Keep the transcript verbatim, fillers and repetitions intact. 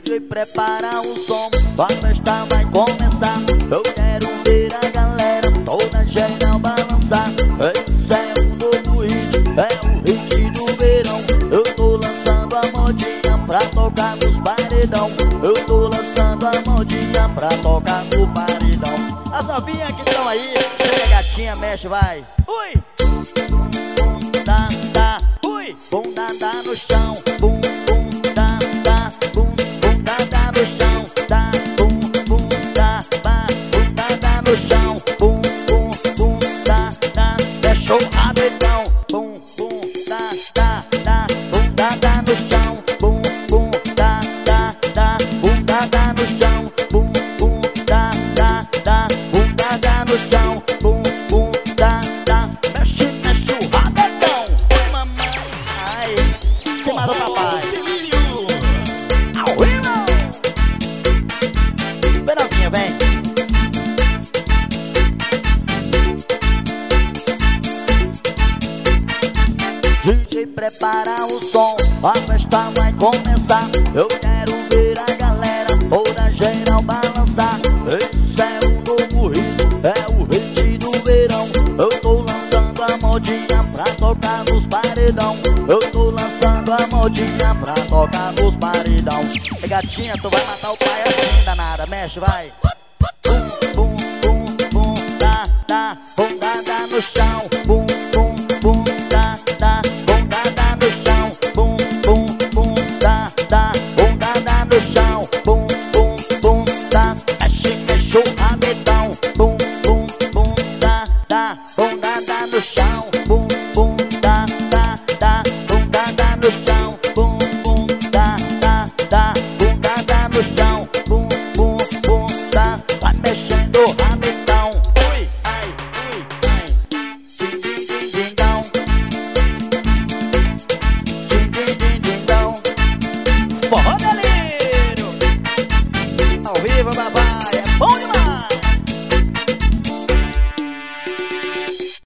J prepara o som, a festa vai começar. Eu quero ver a galera toda geral balançar. Esse é um novo hit, é o hit do verão. Eu tô lançando a modinha pra tocar nos paredão. Eu tô lançando a modinha pra tocar no paredão. As novinhas que estão aí, chega gatinha, mexe, vai. Ui! Bum, tá, tá, ui! Bum, tá, tá no chão. Bum, bum, tá, tá, bum, bum, tá, tá no chão. Tá, bum, bum, tá, tá, bum, tá, tá no chão. Bum, bum, bum, tá, tá, deixa o rabetão. Bum, bum, tá, tá, tá, bum, tá, tá no chão. Bum, bum, tá, tá, tá, bum, tá, tá no chão. Bum, bum, tá, tá, tá, bum, tá, tá no chão. Bum, bum, tá, tá, mexe, mexe o rabetão. Oi, mamãe, ai, se matou papai. Vem novinha, vem. D J prepara o som, a festa vai começar. Eu quero ver a galera toda geral balançar. Esse é um novo hit, é o hit do verão. Eu tô lançando a modinha pra tocar nos paredão. Eu tô lançando a modinha pra tocar nos paredão. E gatinha, tu vai matar o pai assim, danada, mexe, vai. Bum, bum, bum, bum, tá, tá, bum, tá, tá no chão. Bum, bum, bum, tá, tá, bum, tá, tá no chão. Bum, bum, bum, tá, tá, bum, tá, tá no chão. Bum, bum, bum, tá, mexe, mexe o rabetão. Bum, bum, bum, tá, tá, bum, tá, tá no chão.